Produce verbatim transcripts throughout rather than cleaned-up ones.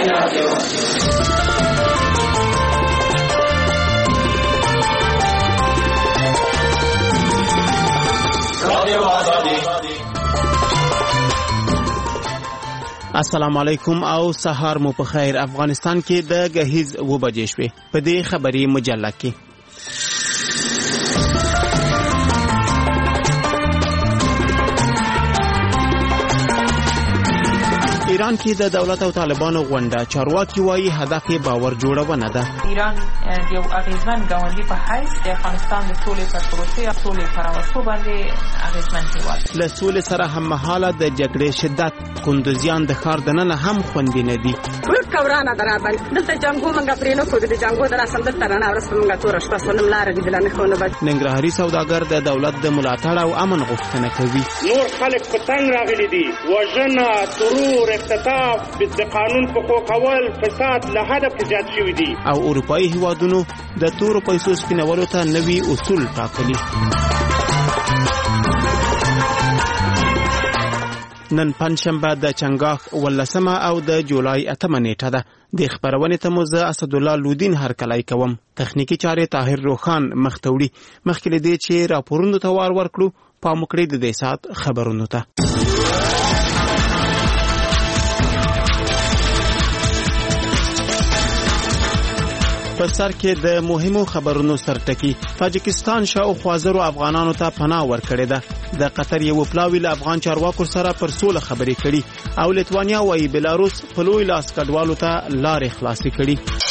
السلام علیکم او سهار مو په خیر. افغانستان کې د غهیز و بجې شوې. په دې خبري مجله کې ایران کې د دولت او طالبانو غونډه، چارواکي وایي هدف یې باور جوړونه ده. ایران یو اغیزمن ګاونډي په حیث د افغانستان د سولې پر پروسې او سولې پر اوسو باندې اغیزمن هیواد. له سولې سره هم مهاله د جګړې شدت، کندوزیان د ښار دننه هم خوندي نه دي. ټول کورانه درابل دلته جنگو منګه پرینو کو د جنگو در اسم د ترانه ورس منګه تور شپه سنم لار دي دلانه خونه بچ. ننګرهاري سوداګر د دولت د ملاتړ او امن غوښتنه کوي. نور خلک په تنګ راغلي دي، وژنه، ترور، اختطاف، د قانون حقوق اول، فساد له حده زیات شوی دي. او اروپאי هیوادونو د تورو پیسو سپینولو ته نوي اصول ټاکلي. نن پنځشنبه د چنګاښ ولسمه او د جولای اتمه نیټه ده. د خبرونې ته مو زه اسدالله لودین هرکلی کوم. تخنیکی چارې طاهر روخان مختوړي. مخکې له دې چې راپورونو ته وار ورکړو، پام وکړئ د دې ساعت خبرونو ته. په سر کې د مهمو خبرونو سرټکی. تاجکستان شاوخوا زرو افغانانو ته پناه ورکړې ده. د قطر یو پلاوی له افغان چارواکو سره پر سوله خبرې کړي او لیتوانیا وايي بلاروس په لوی لاس کډوالو ته لارې خلاصې کړي.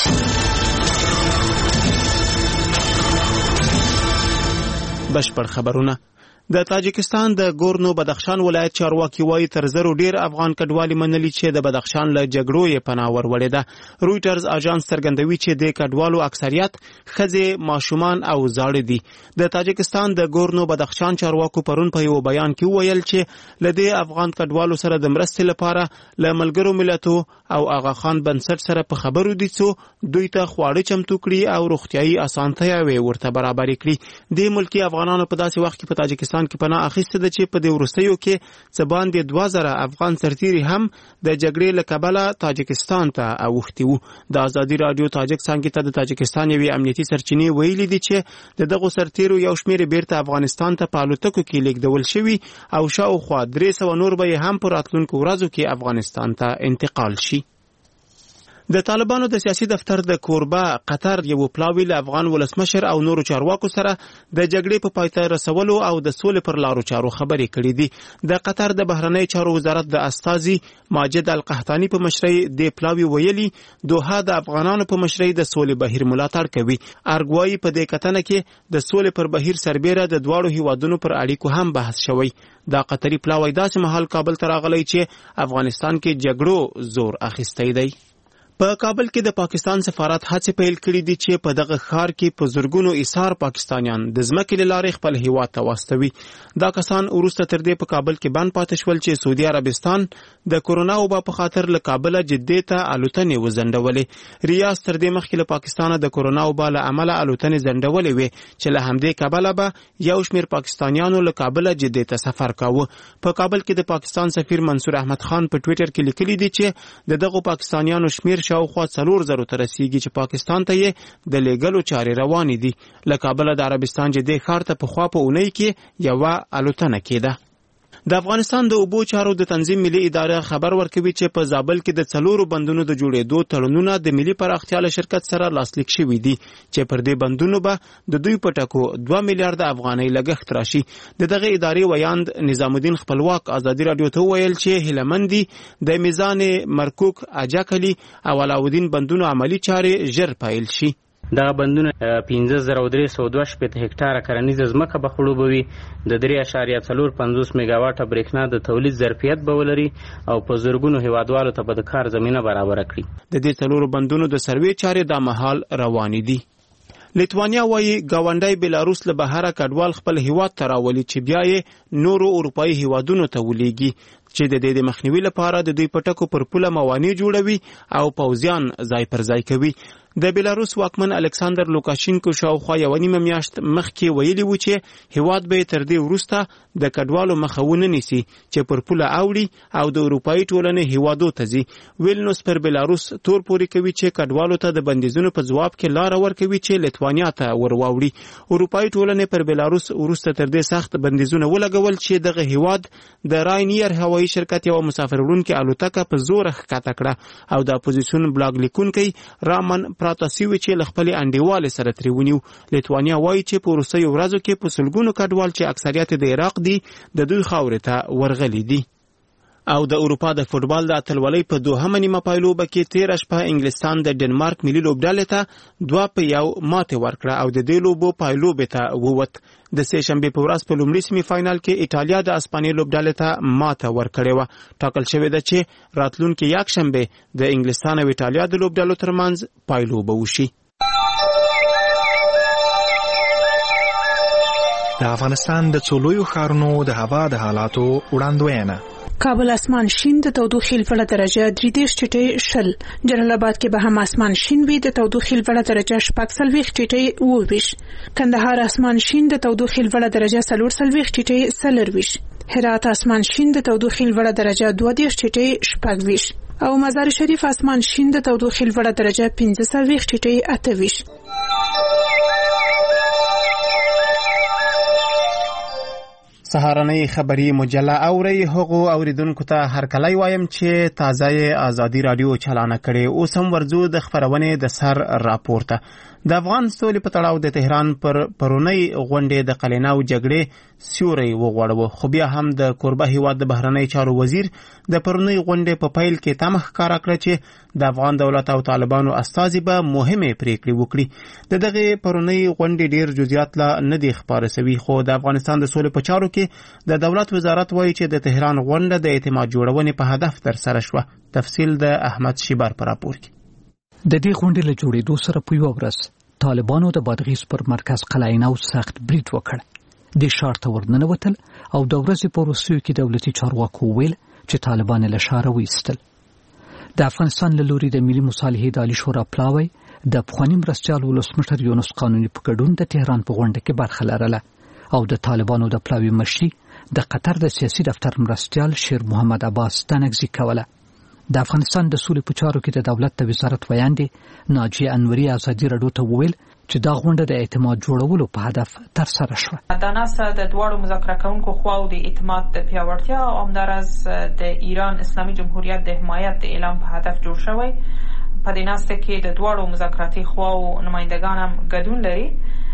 بشپړ خبرونه. د تاجکستان د ګورنو بدخشان ولایت چارواکي وايي تر زرو ډیر افغان کډوالي منلي چې د بدخشان له جګړو یې پناه ورولې ده. رويټرز اژانس څرګندوي چې د کډوالو اکثریت ښځې، ماشومان او زاړه دي. د تاجکستان د ګورنو بدخشان چارواکو پرون په یو بیان کې ویل چې لدې افغان کډوالو سره د مرستې لپاره له ملګرو ملتونو او آغا خان بنسټ سره په خبرو دي چې دوی ته خواړه چمتو کړي او روغتيایي اسانتیاوې ورته برابر کړي. د ملکی افغانانو په داسې وخت کې په تاجکستان کې پناه اخیسته ده چې په دې ورستیو کې څه باندې دوه زره افغان سرتیري هم د جګړې له کبله تاجکستان ته اوښتي وو. د ازادي رادیو تاجک څنګه ته د تاجکستان یوې امنیتي سرچینې ویلي دي چې د دغو سرتیرو یو شمېر بیرته افغانستان ته په الوتکو کې لیږدول شوي او شاوخوا درې سوه نور به یې هم په راتلونکو ورځو کې افغانستان ته انتقال شي. د طالبانو د سیاسي دفتر د کوربه قطر یو پلاوی له افغان ولسمشر او نورو چارواکو سره د جګړې په پای ته رسولو او د سولې پر لارو چارو خبرې کړې دي. د قطر د بهرنی چارو وزارت د استازي ماجد القحطاني په مشرۍ د پلاوی ویلي دوحه د افغانانو په مشرۍ د سولې بهیر ملاتړ کوي. ارګوایي په دې کتنه کې د سولې پر بهیر سربېره د دواړو هیوادونو پر اړیکو هم بحث شوی. دا قطري پلاوی داسې مهال کابل ته راغلی چې افغانستان کې جګړو زور اخیستی دی. په کابل کې د پاکستان سفارت هڅې پیل کړې دي چې په دغه ښار کې په زرګونو ایثار پاکستانیان د ځمکې له لارې خپل هیواد ته واستوي. دا کسان وروسته تر دې په کابل کې بند پاتې شول چې سعودي عربستان د کورونا وبا په خاطر له کابله جدې ته الوتنې وځنډولې. ریاض تر دې مخکې له پاکستانه د کورونا وبا له امله الوتنې ځنډولې وې چې له همدې کبله به یو شمېر پاکستانیانو له کابله جدې ته سفر کاوه. په کابل کې د پاکستان سفیر منصور احمد خان په ټویټر کې لیکلي دي چې د دغو پاکستانیانو شمېر شاوخوا څلور زرو ته رسیږي چې پاکستان ته یې د لیږلو چارې روانې دي. له کابله د عربستان جدې ښار ته پخوا په اونۍ کې یوه الوتنه کېده. د افغانستان د اوبو چارو د تنظیم ملي اداره خبر ورکوي چې په زابل کې د څلورو بندونو د جوړېدو تړونونه د ملي پراختیا له شرکت سره لاسلیک شوي دي چې پر دې بندونو به د دوی په ټکو دوه میلیارډ افغانۍ لګښت راشي. د دغه ادارې ویاند نظام الدین خپلواک ازادي رادیو ته ویل چې هیلمندي د میزان مرکوک، اجاکلی او علاودین بندونو عملی چارې ژر پیل شي. دغه بندونه پنځه زره او درې سوه دوه شپېته هکټاره کرنیزه ځمکه به خړوبوي، د درې اعشاریه څلور پنځوس میګاواټه برېښنا د تولید ظرفیت به ولري او په زرګونو هیوادوالو ته به د کار زمینه برابره کړي. د دې څلورو بندونو د سروې چارې دا مهال روانې دي. لیتوانیا وايي ګاونډی بلاروس له بهره کډوال خپل هیواد ته راولي چې بیا یې نورو اروپایي هیوادونو ته ولیږي. چې د دې د مخنیوي لپاره د دوی په ټکو پر پوله موانع جوړوي او پوځیان ځای پر ځای کوي. د بیلاروس واکمن الکساندر لوکاشینکو شاوخوا یوه نیمه میاشت مخکې ویلي و چې هیواد به تر دې وروسته د کډوالو مخه ونه نیسي چې پر پوله اوړي او د اروپایي ټولنې هیوادو ته ځي. ویلنوس پر بیلاروس تور پورې کوي چې کډوالو ته د بندیزونو په ځواب کې لاره ورکوي چې لیتوانیا ته ور واوړي. اروپایي ټولنې پر بیلاروس وروسته تر دې سخت بندیزونه ولګول چې دغه هیواد د راینیر هوایي شرکت یوه مسافر وړونکې الوتکه په زوره ښکته کړه او د اپوزیسیون بلاګ لیکونکی رامن پراتاسیوي چې له خپلې انډیوالې سره ترې ونیو. لیتوانیا وایي چې په وروستیو ورځو کې په سلګونو کډوال چې اکثریت د عراق دي د دوی خاورې ته ورغلي دي. او د اروپا د فوټبال د اتلولۍ په دوهمه نیمه پایلوبه کې تېره شپه انګلستان د ډنمارک ملي لوبډلې ته دوه په یو ماتې ورکړه او د دې لوبو پایلوبې ته ووت. د سې شنبې په ورځ په لومړي سیمي فاینال کې ایټالیا د اسپانیې لوبډلې ته ماته ورکړې وه. ټاکل شوې ده چې راتلونکي یکشنبې د انګلستان او ایټالیا د لوبډلو ترمنځ پایلوبه وشي. د افغانستان د څو لویو ښارونو د هوا د حالاتو وړاندوینه. کابل اسمان شین د تودوخې لوړه درجه درې دېرش ټیټې شل. جلال آباد کې به هم اسمان شین وي د تودوخې لوړه درجه شپږ څلوېښت ټیټې اووه ویشت. کندهار اسمان شین د تودوخې لوړه درجه څلور څلوېښت ټیټې څلرویشت. هرات اسمان شین د تودوخې لوړه درجه دوه دېرش ټیټې شپږ ویشت او مزار شریف اسمان شین د تودوخې لوړه درجه پنځه څلوېښت ټیټې اته ویشت. سهارنۍ خبری مجله اوري. هغو اوریدونکو ته هرکلی وایم چې تازه ازادي رادیو چالانه کړي. اوس هم ورځو د خبرونې د سر راپورته. د افغان سولې په تړاو د تهران پر پرونی غونډې د قلیناو جګړې سیوری وغوړاوه، خو بیا هم د کوربه هیواد د بهرنی چارو وزیر د پرونی غونډې په پیل کې تمه ښکاره کړه چې د افغان دولت او طالبانو استازي به مهمه پریکړې وکړي. د دغه پرونی غونډې ډیر جزئیات لا نه دي خبره شوي، خو د افغانستان د سولې په چارو کې د دولت وزارت وایي چې د تهران غونډه د اعتماد جوړونې په هدف ترسره شوه. تفصیل د احمد شیبر پر راپور کې. د دې غونډې له جوړېدو سره په یوه ورځ طالبانو د بادغیس پر مرکز قلعه سخت برید وکړ. د ښار ته ورننوتل او د ورځې په وروستیو کې دولتي چارواکو ویل چې طالبان له ښاره وایستل. د افغانستان له لوري د ملي مصالحې د عالي شورا پلاوی د پخواني مرستیال ولسمشر یونس قانوني په ګډون د تهران په غونډه کې برخه لرله او د طالبانو د پلاوی مشري د قطر د سیاسي دفتر مرستیال شیر محمد عباس تنګزي کوله. د افغانستان د سولې په چارو کې د دولت د وزارت ویاندې ناجیه انوري ازادي راډیو ته وویل چې دا غونډه د اعتماد جوړولو په هدف ترسره شوه. دا ناسه د دواړو مذاکره کوونکو خواو د اعتماد د پیاوړتیا او همداراز د ایران اسلامي جمهوریت د حمایت د اعلان په هدف جوړ شوی. په دې ناسه کې د دواړو مذاکراتي خواو نمایندگان هم ګډون لري.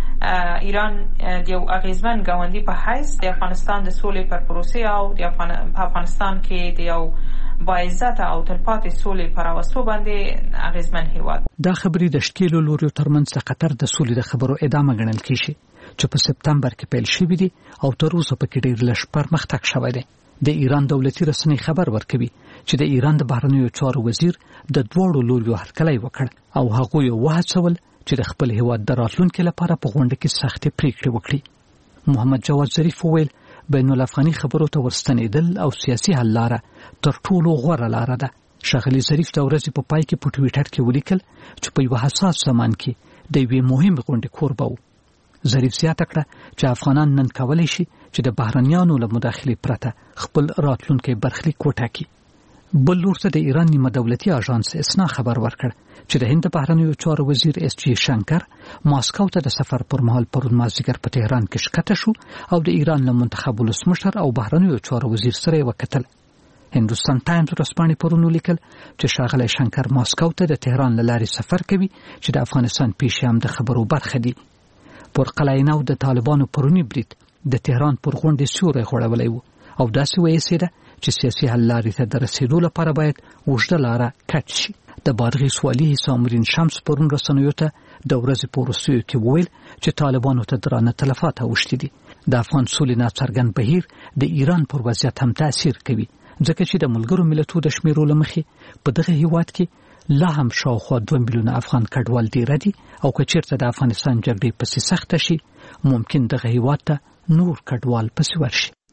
ایران د یو اغیزمن ګاونډي په حیث د افغانستان د سولې پر پروسې او د افغانستان کې د یو باعزت او تلپاتې سولې پر راوستو باندې اغیزمن هیواد. دا خبرې د شکیلو لوریو ترمنځ د قطر د سولې د خبرو ادامه ګڼل کیږي چې په سپتمبر کې پیل شوې دي او تر اوسه پکې ډېر لږ پرمختګ شوی دی. د ایران دولتي رسنۍ خبر ورکوي چې د ایران د بهرنیو چارو وزیر د دوړو لوریو هرکلی وکړ او هغوی وهڅول چې د خپل هیواد د راتلونکي لپاره په غونډه کې سختې پریکړې وکړي. محمد جواد ظریف وویل بین الافغاني خبرو ته ورستنېدل او سیاسي حل لاره تر ټولو غوره لاره ده. ښاغلي ظریف د ورځې په پای کې په ټویټر کې ولیکل چې په یوه حساس زمان کې د یوې مهمې غونډې کوربه و. ظریف زیاته کړه چې افغانان نن کولی شي چې د بهرنیانو له مداخلې پرته خپل راتلونکی برخلیک وټاکي. بل لور ته د ایران نیمه دولتي اژانس اسنا خبر ورکړ چې د هند بهرنیو چارو وزیر اس جی شنکر ماسکو ته د سفر پر مهال پرون مازدیګر په تهران کې ښکته شو او د ایران له منتخب ولسمشر او بهرنیو چارو وزیر سره یې وکتل. هندوستان ټایمز ورځپاڼې پرون ولیکل چې ښاغلی شنکر ماسکو ته د تهران له لارې سفر کوي چې د افغانستان پیشیام د خبرو برخه دي. پر قلعه نو د طالبانو پرونی برید د تهران پر غونډې سیوری غوړولی و او داسې ویسېده چې سیاسي حل لارې ته د رسېدو لپاره باید اوږده لاره کټ شي. د بادغیس والي حسامالدین شمس پرون رسنیو ته د ورځې په وروستیو کې وویل چې طالبانو ته درانه تلفات اوښتي دي. د افغان سولې ناڅرګند بهیر د ایران پر وضعیت هم تاثیر کوي ځکه چې د ملګرو ملتونو د شمیرو له مخې په دغه هیواد کې لا هم شاوخوا دوه میلیونه افغان کډوال ډیره دي او که چیرته د افغانستان جګړې پسې سخته شي ممکن دغه هیواد ته نور کډوال پسې ورشي.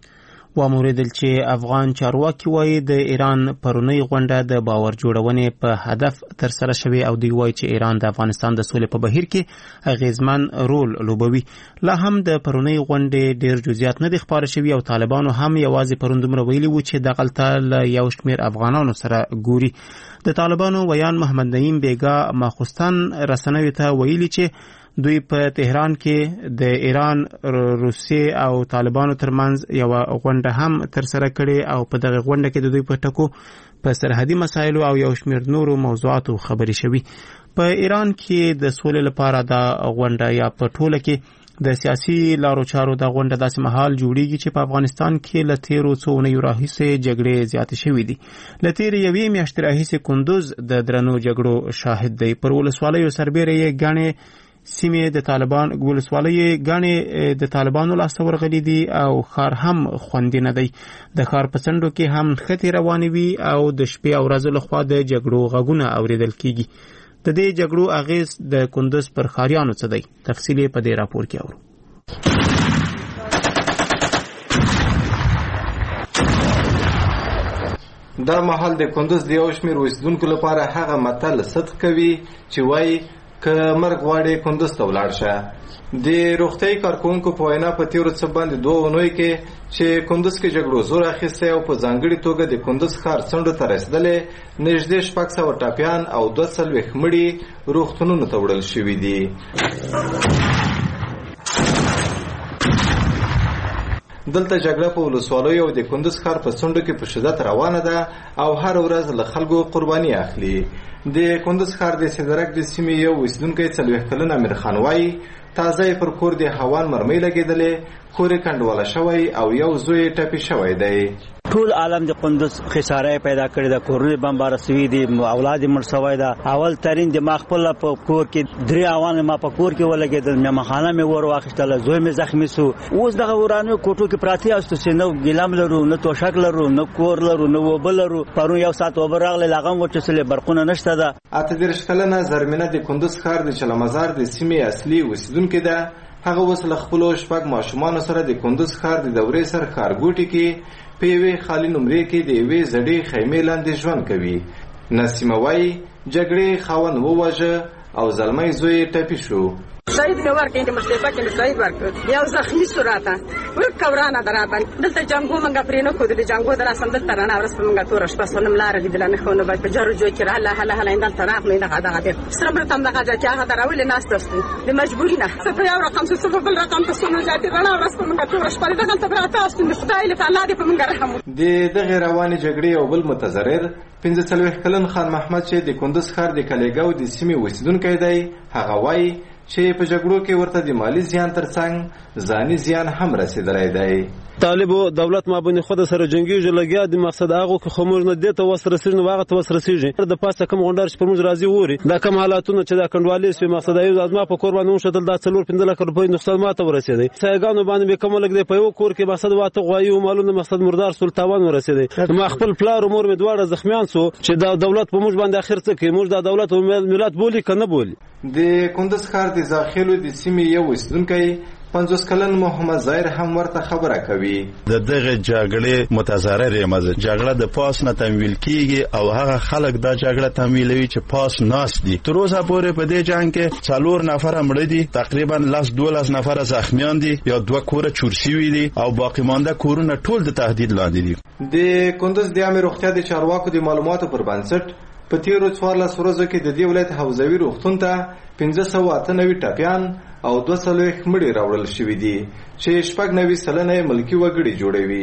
واوریدل چې افغان چارواکي وایي د ایران پرونی غونډه د باور جوړونې په هدف تر سره شوې او دوی وایي چې ایران د افغانستان د سولې په بهیر کې اغیزمن رول لوبوي. لا هم د پرونی غونډې ډیر جزئیات نه دي خبره شوي او طالبانو هم یوازې پروند دومره ویلي وو چې دغلته له یو شمېر افغانانو سره ګوري. د طالبانو ویان محمد نعیم بیګا ماخوستان رسنیو ته ویلي چې دوی په تهران کې د ایران، روسیې او طالبانو ترمنځ یو غونډه هم تر سره کړې او په دغه غونډه کې د دوی په ټکو په سرحدي مسایلو او یو شمېر نورو موضوعاتو خبرې شوي. په ایران کې د سولې لپاره دا غونډه یا په ټوله کې د سیاسي لارو چارو دا غونډه داسې مهال جوړیږي چې په افغانستان کې له تیرو څو اونیو راهیسې جګړې زیاتې شوې دي. له تیرې یوې میاشتې راهیسې کندوز د درنو جګړو شاهد دی. پر ولسوالیو سربیره یې ګڼې سیمې د طالبان ولسوالۍ ګڼې د طالبانو لاسته ورغلي دي او ښار هم خوندي نه دی. د ښار په څنډو کې هم نښتې روانې وي او د شپې او ورځو لخوا د جګړو غږونه اورېدل کیږي. د دې جګړو اغیز د کندوز پر ښاریانو څه دی؟ تفصیل یې په دې راپور کې اورو. دا مهال د کندوز د یو شمېر اوسېدونکو لپاره هغه متل صدق کوي چې وایي که مرګ غواړې کندوز ته ولاړ شه. د روغتیايي کارکوونکو په وینا په تیرو څه باندې دوه اونیو کې چې کندوز کې جګړو زور اخیستی او په ځانګړې توګه د کندوز ښار څنډو ته رسېدلې نږدې شپږ سوه ټاپیان او دوه څلوېښت مړي روغتونونو ته وړل شوي دي. دلته جګړه په ولسوالیو او د کندوز ښار په څنډو کې په شدت روانه ده او هر ورځ له خلکو قرباني اخلي. د کندوز ښار د سیدرک د سیمې یو اوسېدونکی څلوېښت کلن امیر خان وایي تازه یې پر کور د هوان مرمۍ لګېدلې، کور یې کنډواله شوی او یو زوی یې ټپي شوی دی. ټول عالم د کندوز خساره پیدا کړی ده، کورونه بمبار شوي دي، اولاد مړ شوی ده. اول ترین د ما خپل په کور کې درې اوان ما په کور کې ولګېدل، مېلمانخانه مې ور واخیستله، زوی مې زخمي شو. اوس دغه ورانو کوټو کې پراته یاستو چې نه ګیلام لرو، نه توشک لرو، نه کور لرو، نه اوبه لرو. پرون یو ساعت اوبه راغلی، لا هم وچسلې، برقونه نشته ده. اته دېرش کلنه زرمینه د کندوز ښار د چلمزار د سیمې اصلي اوسېدونکې ده. هغه اوس له خپلو شپږ ماشومانو سره د کندوز ښار د دورې سر ښارګوټي کې په یوې خالي نمرې کې د یوې زړې خیمې لاندې ژوند کوي. نسیمه وایي جګړې خاوند وواژه او زلمی زوی یې ټپي شو. شهید مې ورکړې چې مصطفی کې مې شهید ورکړ، یو زخمي شو راته ورک ورانه درا باندې دلته جنگو منګه پرینو کو د جنگو در اسم دلته رانه ورس په منګه تور شپه سنم لار دې نه خو نه په جرو جو کې الله الله الله اندل طرف نه دغه دغه دې سره بل تم دغه چې هغه دراول نه استستو د مجبوری نه څه په یو رقم څه په بل رقم ته سنو جاتې رانه ورس په منګه تور شپه دغه ته براته است نو خدای له الله دې په منګه رحم د دغه رواني جګړې او بل متضرر پنځه څلوېښت کلن خان محمد چې د کندوز ښار د کلیګاو د سیمې اوسېدونکی دی. هغه وایي چې په جګړو کې ورته د مالی زیان ترڅنګ ځاني زیان هم رسېدلی دی. طالب دولت ما باندې خود سره جنگیږي، لګیا د مقصد هغه که خمور نه دته وسره سر نو هغه ته وسره سیږي. د پاسه کوم غونډار چې پر موږ راځي ووري دا کوم حالاتونه چې دا کنډوالې سوي مقصد ایو ازما په قربان نو شتل دا څلور پنځه لک روپۍ نقصان ماته ورسېدی. سایګانو باندې کوم لګ دی په یو کور کې مقصد واته غوایو مالونه مقصد مردار سلطان ورسېدی. ما خپل پلار امور مې دواړه زخمیان سو چې دا دولت په موږ باندې اخر څه کوي، موږ دا دولت او ملت بولی کنه بولی. د کندوز ښار د ځاخلو د سیمې یو اوسېدونکی پنځوس کلن محمد ظاهر هم ورته خبره کوي. د دغه جګړې متضرر یم. جګړه د پاس نه تمویل کیږي او هغه خلک دا جګړه تمویلوي چې پاس ناس دي. تر اوسه پورې په دې جنگ کې څلور نفر مړه دي، تقریبا لاس دولس نفر زخمیان دي یا دوه کوره چورسي دي او باقی مانده کورونه ټول د تهدید لاندې دي. د کندوز د عامه روغتیا د چارواکو د معلوماتو پر بنسټ په تیرو څوارلس ورځو کې د دې ولایت حوزوي روغتون ته پنځه سوه اته نوي ټپیان او دوه څلوېښت مړي راوړل شوي دي چې شپږ نوي سلنه یې ملکي وګړي جوړوي.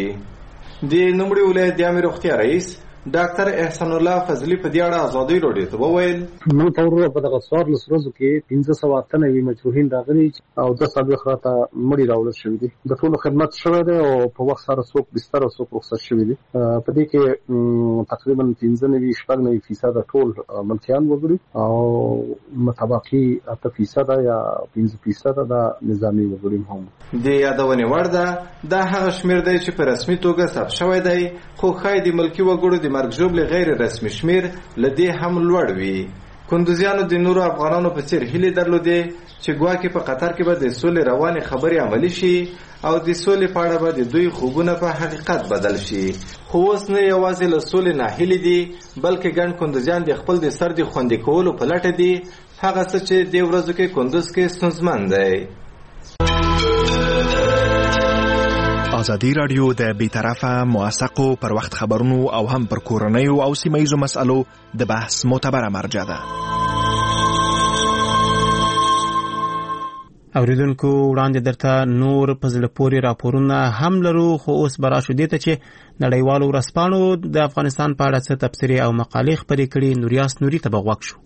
د نوموړي ولایت د عامه روغتیا رئیس ډاکټر احسان الله فضلي په دې اړه ازادي راډیو ته وویل موږ ته ورو په دغه څوارلس ورځو کې پنځه سوه اته نوي مجروحین راغلي او دوه څلوېښت راته مړي راوړل شوي دي. د ټولو خدمت شوی دی او په وخت سره څوک بستر او څوک رخصت شوي دي. په دې کې تقریبا پنځه نوي شپږ نوي فیصده ټول ملکیان وګړي او متبقي اته فیصده یا پنځه فیصده د نظامي وګړي هم. د یادونې وړ ده دا هغه شمېر دی چې په رسمي توګه ثبت شوی دی، خو ښایي د ملکي وګړو د مرګ ژوبلې غیر رسمي شمېر له دې هم لوړ وي. کندوزیانو د نورو افغانانو په څېر هیلې درلودې چې ګواکې په قطر کې به د سولې روانې خبرې عملي شي او د سولې په اړه به د دوی خوبونه په حقیقت بدل شي. خو اوس نه یوازې له سولې ناهیلي دي بلکې ګڼ کندوزیان د خپل د سر د خوندي کولو په لټه دي، هغه څه چې دې ورځو کې کندوز کې ستونزمن دی. ازادي راډیو د بیطرفه موثقو پر وخت خبرونو او هم پر کورنیو او سیمه‌ییزو مسألو د بحث معتبره مرجع ده. اوریدونکو وړاندې درته نور په زړه پورې راپورونه هم لرو، خو اوس به راشو دې ته چې نړیوالو ورځپاڼو د افغانستان په اړه څه تبصرې او مقالې خپرې کړي. نوریاس نوري ته به غوږ شو.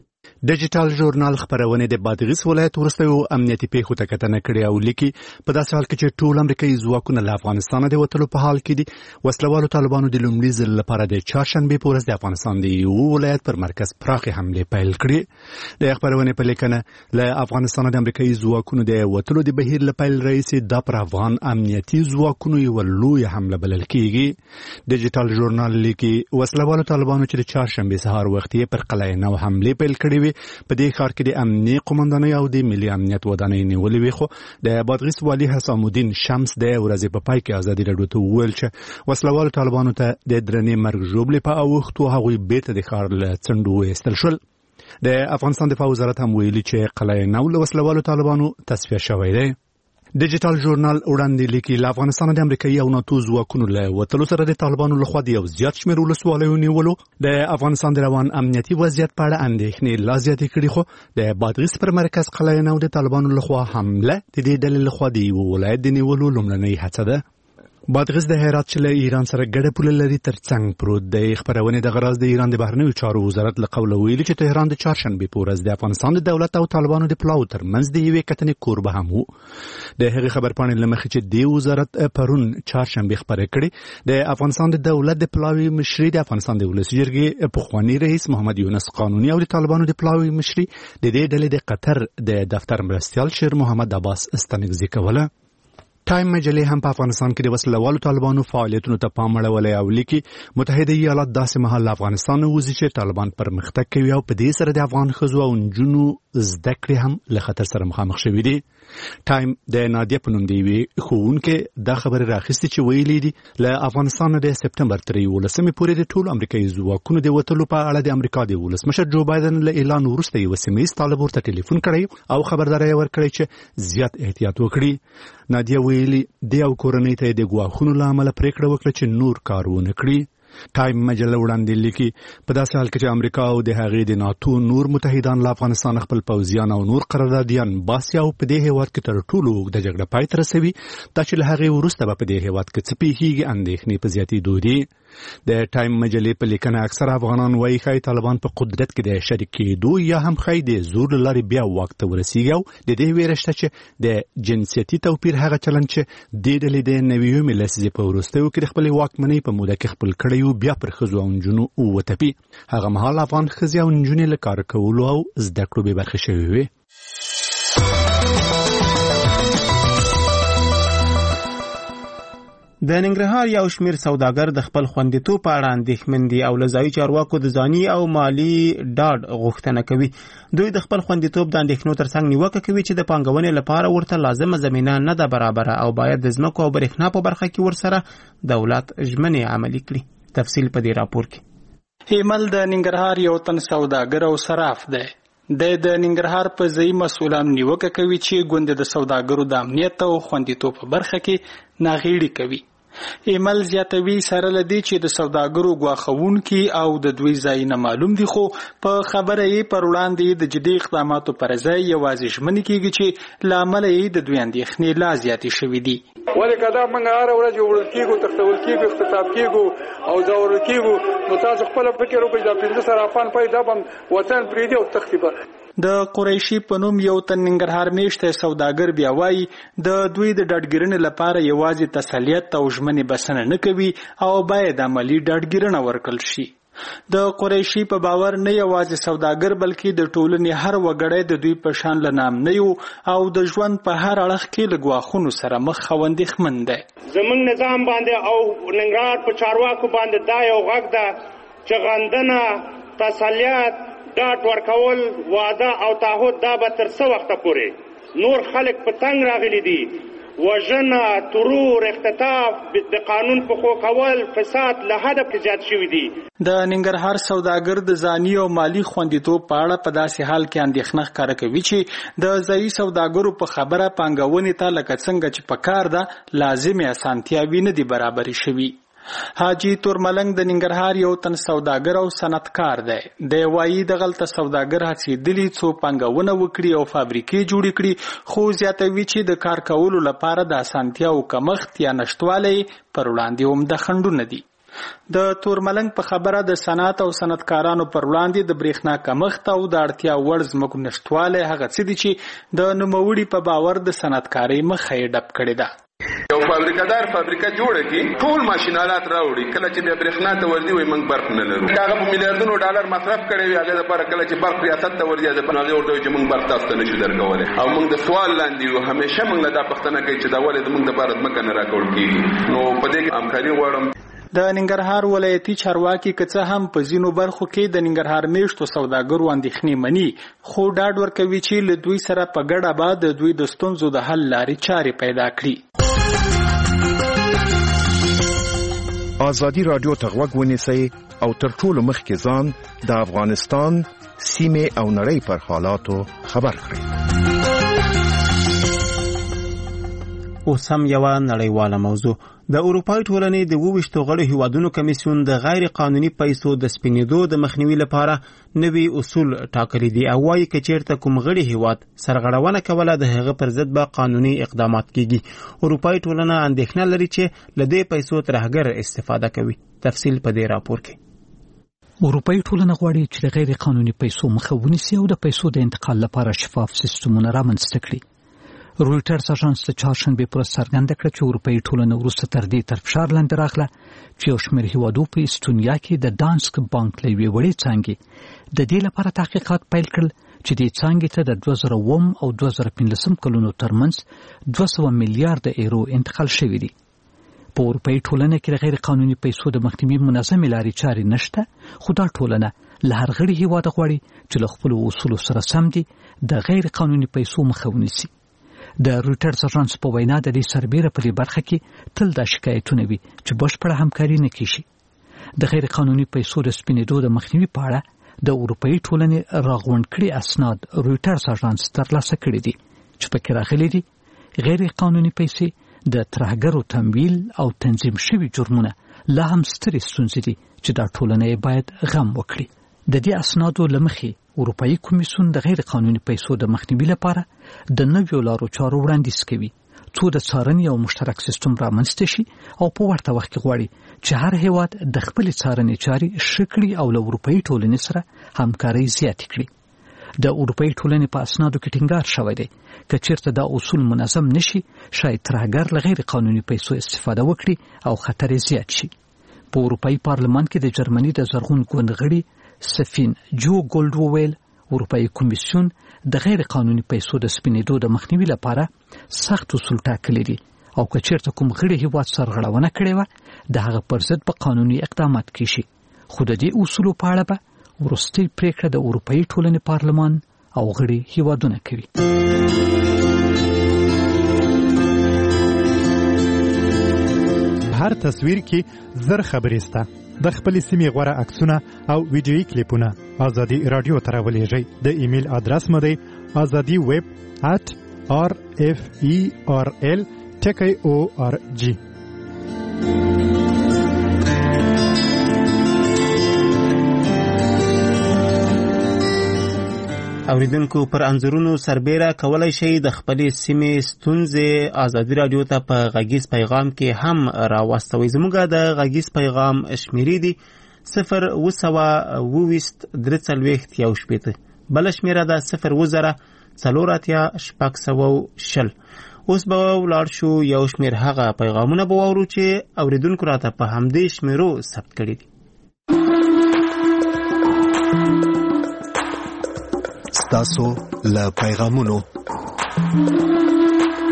ډیجیټل ژورنال خبرونه د بادغیس ولایت وروستیو امنیتي پیښو ته کتنه کړې او لیکي په داسې حال کې چې ټول امریکایي ځواکونه له افغانستان د وتلو په حال کې دي، وسلوالو طالبانو د لومړي ځل لپاره د چهارشنبې په ورځ د افغانستان د یو ولایت پر مرکز پراخې حملې پیل کړې. د خبرونه په لیکنه له افغانستان د امریکایي ځواکونو د وتلو د بهیر له پیل راهیسې د پر افغان امنیتي ځواکونو یو لوی حمله بلل کېږي. ډیجیټل ژورنال لیکي وسلوالو طالبانو چې د چهارشنبې سهار وخت یې پر قلعه نو حملې پیل کړې وي، په دې ښار کې د امنیتي قومندانۍ او د ملي امنیت ودانۍ نیولې وي. خو د بادغیس والي حسام الدین شمس د ورځې په پای کې ازادي راډیو ته وویل چې وسلوالو طالبانو ته د درنې مرګ ژوبلې په اوښتو هغوی بیرته د ښار له څنډو وایستل شول. د افغانستان دفاع وزارت هم ویلي چې قلعه نو له وسلوالو طالبانو تصفیه شوی دی. ډیجیټل ژورنال وړاندې لیکي له افغانستان د امریکایي او ناتو ځواکونو له وتلو سره د طالبانو لخوا د یو زیات شمېر ولسوالیو نیولو د افغانستان د روان امنیتي وضعیت په اړه اندېښنې لا زیاتې کړي. خو د بادغیس پر مرکز قلعه نو د طالبانو لخوا حمله د دې ډلې لخوا د یو ولایت د نیولو لومړنۍ هڅه ده. بادغیس د هرات چې له ایران سره ګډه پوله لري ترڅنګ پروت دی. خبرونه د غراز د ایران د بهرنیو چارو وزارت له قوله ویلي چې تهران د چهارشنبې په ورځ د افغانستان د دولت او طالبانو د پلاو ترمنځ د یوې کتنې کوربه هم وو. د هغې خبرپاڼې له مخې چې د وزارت پرون چهارشنبې خبره کړې، د افغانستان د دولت د پلاوي مشري د افغانستان د ولسي جرګې پخوانی رئیس محمد یونس قانوني او د طالبانو د پلاوي مشري د دې ډلې د قطر د دفتر مرستیال شیر محمد عباس استنګزي کوله. ټایم مجلې هم په افغانستان کې د وسلوالو طالبانو فعالیتونو ته پام اړولی او لیکي متحده ایالات داسې مهال له افغانستان وځي چې طالبان پرمختګ کوي او په دې سره د افغان ښځو او نجونو زده کړې هم له خطر سره مخامخ شوي دي. ټایم د نادیه په نوم د یوې ښوونکې دا خبرې راخیستې چې ویلي دي له افغانستان د سپټمبر تر یولسمې پورې د ټولو امریکایي ځواکونو د وتلو په اړه د امریکا د ولسمشر جو بایدن له اعلان وروسته یو سیمه ییز طالب ورته ټلیفون کړی او خبرداری ورکړی چې زیات احتیاط وکړي. نادیه ویلي د یو کورنۍ ته د ګواښونو له امله پریکړه وکړه چې نور کار ونه کړي. ټایم مجله وړاندې لیکي په داسې حال کې چې امریکا او د هغې د ناتو نور متحدان له افغانستان خپل پوځیان او نور قراردادیان باسي او په دې هیواد کې تر ټولو اوږده جګړه پای ته رسوي، دا چې له هغې وروسته به په دې هیواد کې څه پیښیږي اندېښنې په زیاتېدو دي. د ټایم مجلې په لیکنه اکثر افغانان وایي ښایي طالبان په قدرت کې د شریک کېدو یا هم ښایي د زور له لارې بیا واک ته ورسیږي او د دې ویره شته چې د جنسیتي توپیر هغه چلند چې دې ډلې د نویمې لسیزې په وروستیو کې د خپلې واکمنۍ په موده کې خپل کړی و بیا پر ښځو او نجونو وتپي. هغه مهال افغان ښځې او نجونې له کار کولو او زده کړو بې برخې شوې وې. د ننګرهار یو شمیر سوداګر د خپل خوندیتوب په اړه اندېښمن دي او له ځایي چارواکو د ځاني او مالي ډاډ غوښتنه کوي. دوی د خپل خوندیتوب د اندېښنو ترڅنګ نیوکه کوي چې د پانګونې لپاره ورته لازمه زمینه نه ده برابره او باید د ځمکو او برېښنا په برخه کې ورسره دولت ژمنې عملي کړي. تفصیل په دې راپور کې. ایمل د ننګرهار یو تن سوداګر او صراف دی. د د ننګرهار په ځای مسؤلان نیوکه کوي چې ګوند د سوداګرو د امنیت او خوندیتوب په برخه کې ناغېړي کوي. ایمل زیاتوي سره لدی چې د سوداګرو غواخونکي او د دوی ځای نه معلوم دي، خو په خبره یې پر وړاندې د جدي اقداماتو پر ځای یوازې ژمنې کېږي چې لامل یې د دوی اندېښنې لا زیاتې شوې دي. ولې کدا موږ هر ورځ وړل کېږو تختول کېږو اختطاف کېږو او ځورل کېږو، نو تاسو خپل فکر وکړئ دا پنځه سره افغان پیدا بم وطن پریدي او تختیبه. د قریشي په نوم یو تن ننګرهار میشته سوداګر بیا وایي د دوی د ډاډګیرنې لپاره یوازې تسلیت او ژمنې بسنه نه کوي او باید عملي ډاډګیرنه ورکړل شي. د قریشي په باور نه یوازې سوداګر بلکې د ټولنې هر وګړی د دوی په شان له نامنۍ او د ژوند په هر اړخ کې له ګواښونو سره مخ او اندېښمن دی. زموږ نظام باندې او ننګرهار په چارواکو باندې دا یو غږ ده چې غندنه، تسلیت، ډاډ ورکول وعده او تعهد دا به تر څه وخته پورې نور خلک په تنګ راغلي دي وژنه ترور اختطاف د قانون په خو کول فساد له حده کې زیات شوي دي. د ننګرهار سوداګر د ځاني او مالی خوندیتوب په اړه په داسې حال کې اندېښنه ښکاره کوي چې د ځایي سوداګرو په خبره پانګونې ته لکه څنګه چې په کار ده لازمې اسانتیاوې نه دي برابرې شوي. حاجی تورملنګ د ننګرهار یو تن سوداګر او صنعتکار دی. د وایي دغلته سوداګر هڅېدلي څو پانګونه وکړي او فابریکې جوړې کړي، خو زیاتوي چې د کار کولو لپاره د اسانتیاو کمښت یا نشتوالی پر وړاندې هم د خنډونه دي. د تورملنګ په خبره د صنعت او صنعتکارانو پر وړاندې د برېښنا کمښت او د اړتیا وړ ځمکو نشتوالی هغه څه دي چې د نوموړي په باور د صنعتکارۍ مخه یې ډپ کړې ده. یو فابریکادار فابریکه جوړه کی ټول ماشینالات راوړي، کله چې د برېښنا ته ورځي وي موږ برق نه لرو. هغه په میلیارډونو ډالر مصرف کړي وي، هغه لپاره کله چې برق ریاست ته ورځي ځکه هغه ورته چې موږ برق تاسو ته نشو درکولای. او موږ د سوال لاندې یو همیشه موږ له دا پښتنه کوي چې دا ولې موږ د بارت مکه نه راکول کیږي. نو په دې کې همکاري غواړم. د ننګرهار ولایتي چارواکي که څه هم په ځینو برخو کې د ننګرهار میشتو سوداګرو اندېښنې مني، خو ډاډ ورکوي چې له دوی سره په ګډه به د دوی د ستونزو د حل لارې چارې پیدا کړي. آزادی رادیو ته غوږ ونیسئ او تر ټولو مخکې ځان د افغانستان سیمې او نړۍ پر حالاتو خبر کړئ. اوس هم یوه نړیواله موضوع. د اروپای ټولنې د اوویشتو غړو هیوادونو کمیسیون د غیر قانوني پیسو د سپینېدو د مخنیوي لپاره نوي اصول ټاکلي دي او وایي که چیرته کوم غړي هیواد سرغړونه کوله د هغه پر ضد به قانوني اقدامات کیږي. اروپای ټولنه اندېښنه لري چې له دې پیسو ترهګر استفاده کوي. تفصیل په دې راپور کې. اروپای ټولنه غواړي چې د غیر قانوني پیسو مخه ونیسي او د پیسو د انتقال لپاره شفاف سیستمونه رامنځته کړي. رویټرز اژانس د چهارشنبې پر ورځ څرګنده کړه چې اروپایي ټولنه وروسته تر دې تر فشار لاندې راغله چې یو شمېر هیوادو په استونیا کې د دانسک بانک له یوې وړې څانګې د دې لپاره تحقیقات پیل کړل چې دې څانګې ته د دوه زره اووم او دوه زره پنځلسم کلونو ترمنځ دوه سوه میلیارډه ایرو انتقال شوي دي. په اروپایي ټولنه کې د غیر قانوني پیسو د مخنیوي منظمې لارې چارې نشته، خو دا ټولنه له هر غړي هیواد غواړي چې له خپلو اصولو سره سم دي د غیر قانوني پیسو مخه ونیسي. د رویټرز اژانس په وینا د دې سربېره په دې برخه کې تل دا شکایتونه وي چې بشپړه همکاري نه کیږي. د غیر قانوني پیسو د سپینېدو د مخنیوي په اړه د اروپایي ټولنې راغونډ کړي اسناد رویټرز اژانس ترلاسه کړي دي چې پکې راغلي دي غیر قانوني پیسې د ترهګرو تمویل او تنظیم شوي جرمونه لا هم سترې ستونزې دي چې دا ټولنه باید غم وکړي. د دې اسنادو له مخې اروپایي کمیسیون د غیر قانوني پیسو د مخنیوي لپاره د نویو لارو چارو وړاندیز کوي څو د څارنې او مشترک سیستم رامنځته شي او په ورته وخت کې غواړي چې هر هیواد د خپلې څارنې چارې ښه کړي او له اروپایي ټولنې سره همکارۍ زیاتې کړي. د اروپایي ټولنې په اسنادو کې ټینګار شوی دی که چیرته دا اصول منظم نشي شاید ترهګر له غیر قانوني پیسو استفاده وکړي او خطر یې زیات شي. په اروپایي پارلمان کې د جرمني د زرغون ګوند غړي سفین جو ګولډ وویل اروپایي کمیسیون د غیر قانوني پیسو د سپینېدو د مخنیوي لپاره سخت اصول ټاکلي دي او که چیرته کوم غړي هیواد سرغړونه کړې وه د هغه پر ضد به قانوني اقدامات کیږي. خو د دې اصولو په اړه به وروستۍ پریکړه د اروپایي ټولنې پارلمان او غړي هیوادونه کوي. هر تصویر کې زر خبرې سته. د خپل سیمې غوړه عکسونه او ویډیويي کلیپونه آزادي رادیو ته راولېږئ. د ایمیل ادرس مو دی azadi web at r f e r l ټکی او ار جی. اوریدونکو پر انځورونو سربېره کولای شي د خپلې سیمې ستونزې آزادي رادیو ته په غږیز پیغام کې هم راواستوي. زموږ د غږیز پیغام شمیرې دي صفر اوه سوه اوه ویشت درې څلوېښت یو شپېته، بله شمیره ده صفر اوه زره څلور اتیا شپږ سوه شل. اوس به ولاړ شو یو شمیر هغه پیغامونه به واورو چې اوریدونکو راته په همدې شمیرو ثبت کړي دي. ستاسو له پیغامونو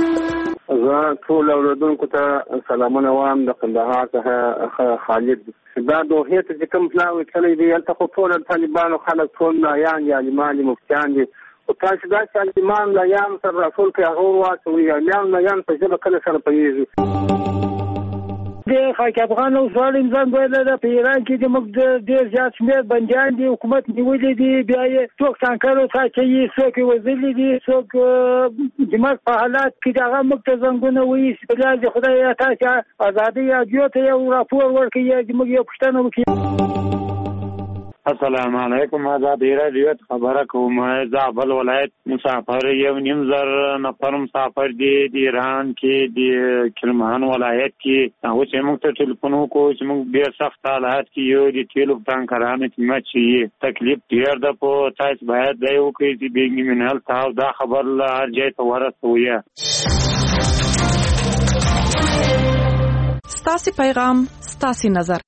زه ټول اوریدونکو ته سلامونه وایم. د کندهار څخه خالد دا دوحې ته چې کوم پلاوی تللی دی هلته خو ټول طالبانو خلک ټول نایان دي عالمان دي مفتیان دي خو تاسو داسې عالمان نایان سره راټول کړئ هغه ورواچوئ عالمان نایان په ژبه کله سره پوهېږي د خاک افغان او ظالم ځان ویل ده په ایران کې د موږ ډېر زیات شمېر بندیان دي حکومت نیولي دي بیا یې څوک ټانکرو ته اچوي څوک یې وژلي دي څوک دماغ په حالات کې د هغه موږ ته زنګونه وایي بلال د خدای تاسې ازادۍ راډیو ته یو راپور ورکړي یا موږ یو پوښتنه وکړو. السلام علیکم آزاد راډیو خبره کوم زابل ولایت مسافر یو نیم زر نفر مسافر دي د ایران کې د کرمان ولایت کې او چې موږ ته ټلیفون وکړو چې موږ ډېر سخت حالات کې یو د تیلو ټانکرانو قیمت چې تکلیف ډېر ده په تاسو باید دا وکړئ چې بیګ منهل تاسو دا خبر له هر ځای ته ورسوي. ستاسو پیغام ستاسو نظر.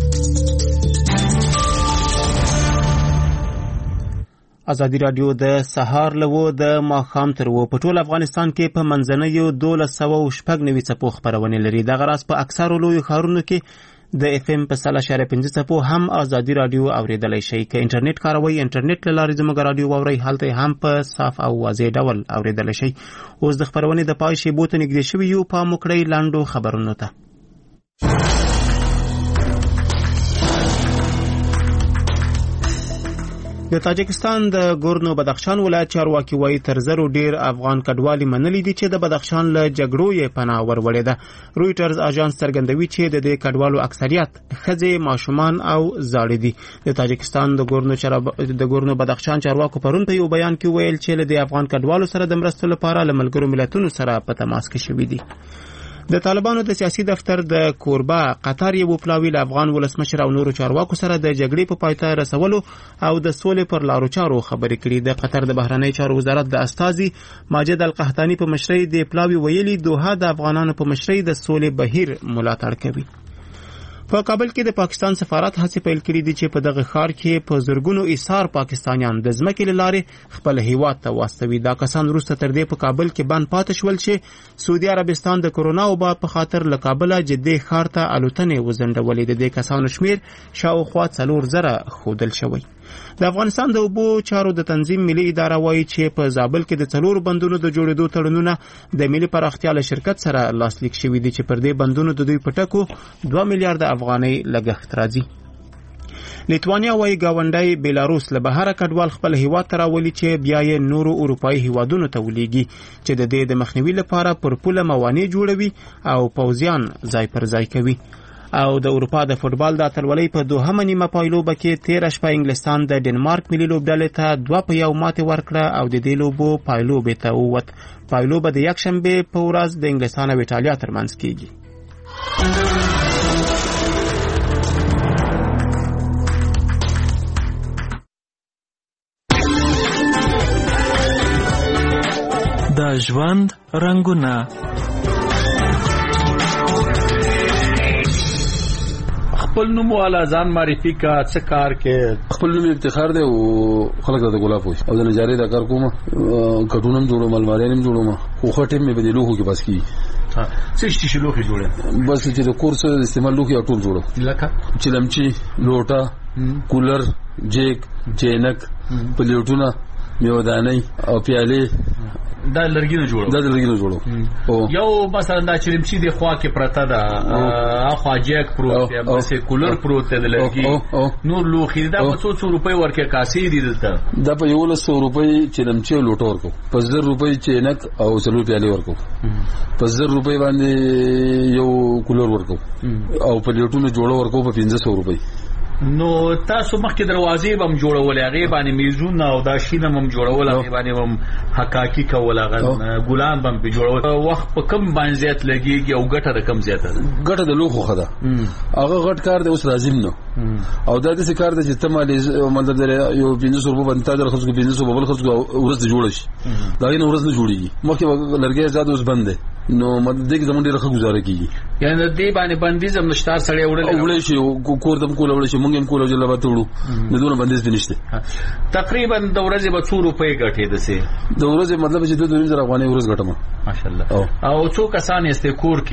ازادي رادیو د سهار لوو د ماښام تر و په ټول افغانستان کې په منځنیو دولس سوه شپږ نوي څپو خپرونې لري. دغه راز په اکثرو لویو ښارونو کې د اف ام په سل اشاریه پنځه څپو هم ازادي رادیو اوریدلی شئ. که انټرنیټ کاروئ انټرنیټ له لارې زموږ رادیو واورئ هلته هم په صاف او واضح ډول اوریدلی شئ. اوس د خپرونې د پای شیبو ته نږدې شوي یو پام وکړئ لنډو خبرونو ته. د تاجکستان د ګورنو بدخشان ولایت چارواکي وایي تر زرو ډیر افغان کډوالي منلي دي چې د بدخشان له جګړو یې پناه وروړې ده. رویټرز اژانس څرګندوي چې د دې کډوالو اکثریت ښځې ماشومان او زاړه دي. د تاجکستان د ګورنو چراب... د ګورنو بدخشان چارواکو پرون په یو بیان کې ویل چې له افغان کډوالو سره د مرستو لپاره له ملګرو ملتونو سره په تماس کې شوي دي. د طالبانو د سیاسي دفتر د کوربه قطر یو پلاوی له افغان ولسمشر او نورو چارواکو سره د جګړې په پای ته رسولو او د سولې پر لارو چارو خبرې کړي. د قطر د بهرنی چارو وزارت د استازي ماجد القحطاني په مشرۍ د پلاوی ویلي دوحه د افغانانو په مشرۍ د سولې بهیر ملاتړ کوي. په کابل کې د پاکستان سفارت هڅې پیل کړي دي چې په دغه ښار کې په زرګونو ایثار پاکستانیان د ځمکې له لارې خپل هیواد ته واستوي. دا کسان وروسته تر دې په کابل کې بند پاتې شول چې سعودي عربستان د کرونا وبا په خاطر له کابله جدي ښار ته الوتنې وځنډولې. د دې کسانو شمیر شاوخوا څلور زره ښودل شوی. د افغانستان د اوبو چارو د تنظیم ملي اداره وایي چې په زابل کې د څلور بندونو د جوړېدو تړونونه د ملي پراختیا له شرکت سره لاسلیک شوي دي چې پر دې بندونو د دوی په ټکو دوه میلیارډ افغانۍ لګښت راځي. لیتوانیا وایي ګاونډی بیلاروس له بهره کډوال خپل هیواد ته راولي چې بیا یې نورو اروپایي هیوادونو ته ولیږي چې د دې د مخنیوي لپاره پر پوله موانع جوړوي او پوځیان ځای پر ځای کوي. او د اروپا د فوټبال د اتلولۍ په دوهمه نیمه پایلوبه کې تېره شپه انګلستان د ډنمارک ملي لوبډلې ته دوه په یو ماتې ورکړه او د دې لوبو پایلوبې ته ووت. پایلوبه د یکشنبې په ورځ د انګلستان او ایټالیا ترمنځ کیږي. د ژوند رنګونه خپل نوم والا ځان معرفي کا څه کار کې خپل نوم افتخار دی او خلک د ګلاب وي او د نجاري د کار کوم کټونم جوړوم الماریم جوړوم خو خټم مې بدلو خو کې بس کی ها څه شي لوخي جوړه بس چې د کورس استعمال لوخي ټول جوړو لکه چلمچي لوټه کولر جیک چینک پلیټونه میوداني او پیاله دا لرګینو جوړو دا لرګینو جوړو یو مثلا دا چلمچي د خوا کې پرته ده اخوا جیک پروت دی بس کولر پروت دی د لرګي نور لوخي دا په څو څو روپۍ ورکه کاسې دي دلته دا په یو لسو روپۍ چلمچي لوټو ورکو په زر روپۍ چینک او څلور پیاله ورکو په زر روپۍ باندې یو کولر ورکو او په لیټونو جوړو ورکو په پنځه سوه روپۍ. نو تاسو مخکې دروازې بم جوړولې هغه باندې میزونه او دا شینه بم جوړول هغه باندې بم حقاقي کول هغه ګلان بم په جوړول وخت په کم باندې زیات لګيږي او ګټه د کم زیاته ده ګټه د لوخو خدا هغه غټ کار دی اوس لازم نو او دا د څه کار دی چې تمالي مطلب یو پنځه سوه روپۍ باندې تاسو خرڅ کو پنځه سوه بل خرڅ کو ورځ جوړ شي دا نه ورځ نه جوړيږي مخکې لرګي زیات اوس بند دی نو مطلب دغه زمونږ ډیره ښه گزاره کیږي یعنی د دې باندې بندیز هم نشتار سره وړل وړل شي کور دم کول وړل شي مونږ هم کول جلا به تړو نه دونه بندیز نشته تقریبا د ورځې به څو روپۍ ګټې ده سي د ورځې مطلب چې د دوه زره افغانۍ ورځ ګټم ماشاءالله او څو کسان یې کور کې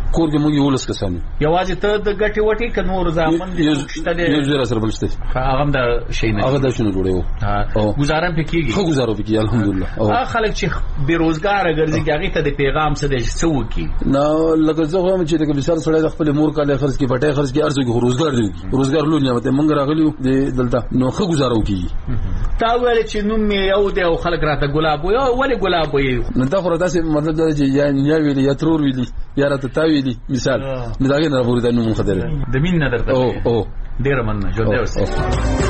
کور کې موږ یو لس کسان یوازې ته د ګټي وټي ک نور ځامن شته دي یو زیرا سره بلشته هغه د شي نه هغه د شنو جوړو او گزارم پکېږي خو گزارو پکې الحمدلله هغه خلک چې بیروزګار ګرځي هغه ته د پیغام څه دي څه وکي نو لکه زه هم چې د مثال سره د خپل مور کاله خرج کې پټه خرج کې ارزو کې روزګار دی روزګار لور نعمت مونږ راغلیو د دلته نو خو گزارو کی تا ویل چې نو مې یو دی او خلک راته ګلاب یو ولې ګلاب وي نو دا خو داسې مطلب دا چې یا نیا ویلي یا ترور ویلي یا راته تا ویلي مثال نو دا کې نه راوړل نو مونږ خدای د مين نه درته او او ډیر مننه جوړ دی